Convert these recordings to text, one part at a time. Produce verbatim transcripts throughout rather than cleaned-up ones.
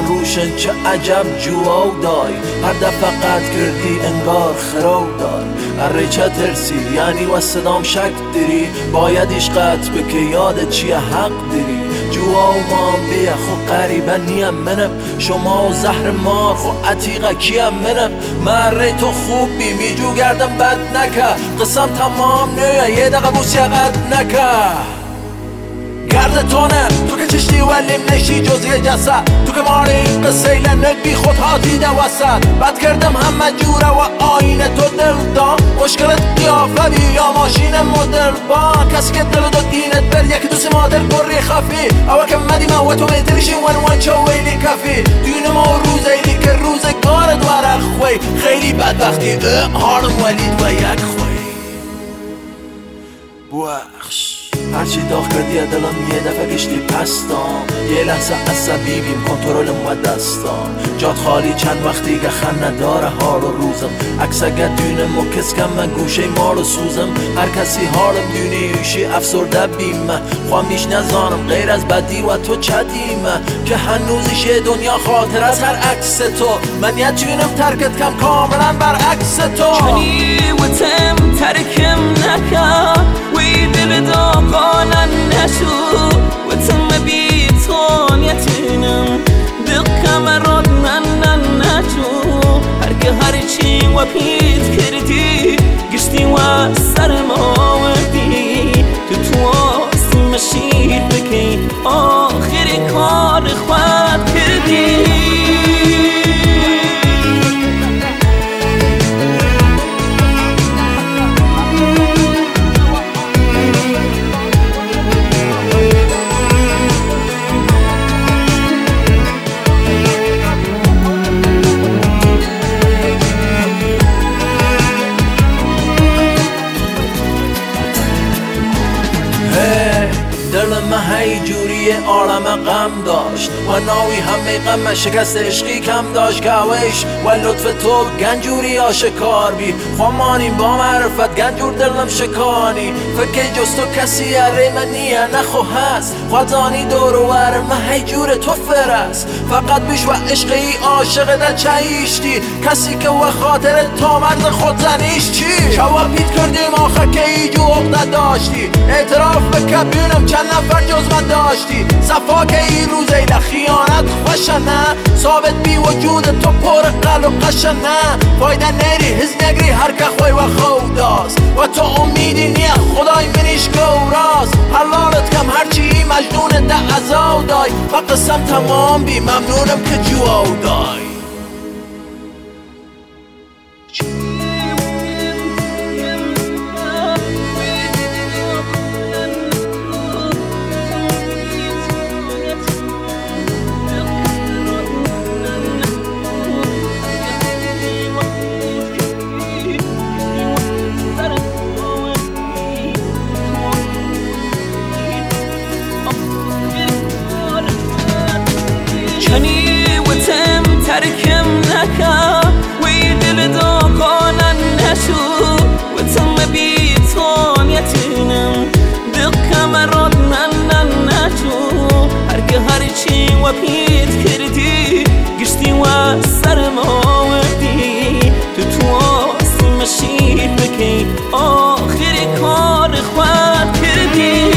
چشمان روشن چه عجب جوا دای، هر دفعه قد کردی انگار خراب دای. اره چه ترسی یعنی و صدام شک داری، باید عشقت بکه یاد چیه حق داری. جوا و مام بیا خو قریبا نیم منم، شما و زهر مار خو عتیقه کیم منم. مره تو خوب بی میجو گردم بد نکه، قسم تمام نه یه دقیقه بوسی قد نکه. گرد تونه تو که چشتی ولیم نشی جز یه جسد، تو که ماری قصه لنگ بی خود هاتیده وسط. بد کردم همه جوره و آینه تو دل دام، مشکلت قیافه بی یا ماشین مدل بان. کسی که دل دو دینت بر یکی دوست مادر بری خفی، اوه که مدی ما و تو میترشی ون ون چو ویلی کفی. دین ما روز ایلی که روزگارت ورق خوی، خیلی بدبختی هارم ولید و یک خوی بخش. هرچی داغ کردی دلم یه دفعه گشتی پستان، یه لحظه عصبی بیم کنترلم و دستان. جات خالی چند وقتی که خن نداره حال و روزم، عکس اگر دونم و کس کم من گوشه مال و سوزم. هر کسی حالم دونی ایشی افسرده بیمه، خواه میش نزانم غیر از بدی و تو چدیمه. که هنوزیش دنیا خاطر از هر عکس تو، من یه جونم ترکت کم کاملا برعکس تو. چنی و تم ترکم نکن وی دل داغانن نشو، و تم بیتون یتینم دقم راد من نچو. هرگه هرچی و پیت کردی گشتی و سرم آوردی، تو تو آسی مشید بکی آخری کار خود کردی. هی جوری عالم غم داشت و ناوی همه غم شکست عشقی کم داشت. گوش و لطف تو گنجوری آشکار بی، خمانیم با معرفت گنجور دلم شکانی. فکر جز تو کسی اره من نیه نخو هست، خوادانی دور و ور هی جور تو فرست. فقط بیش و عشقی عاشق در چایشتی، کسی که و خاطر تا مرد خود زنیش چی. شوا پیت کردیم آخه که ایجو عقده داشتی، اعتراف بکبینم چند نفر جز من داشتی. صفا که ای روز ایده خیانت خوشنه، ثابت بی وجود تو پر قل و قشنه. فایده نری هز نگری هر که خوی و خوداست، و تو امیدی نیه خدای منیش گوراست. حلالت کم هرچی مجنون ده ازاو دای، و قسم تمام بی ممنونم که جواو دای. چنی و تم ترکم نکن وی دل داغانن نشو، و تم بیتون یتینم دقم راد من نچو. هرگه هرچی و پیت کردی گشتی و سرم آوردی، تو تو آسی مشید بکی آخری کار خود کردی.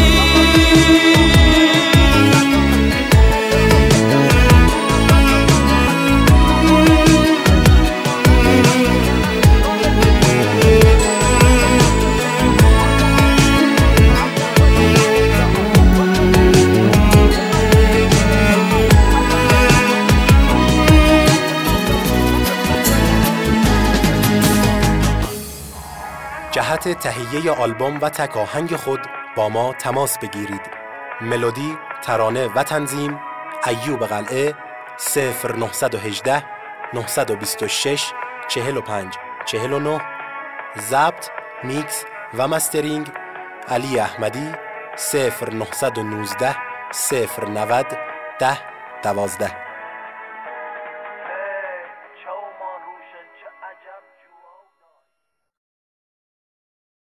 جهت تهیه آلبوم و تک آهنگ خود با ما تماس بگیرید. ملودی، ترانه و تنظیم ایوب قلعه صفر نه یک هشت نه دو شش چهل و پنج چهل و نه. ضبط، میکس و مسترینگ علی احمدی صفر نه یک نه صفر نود ده دوازده.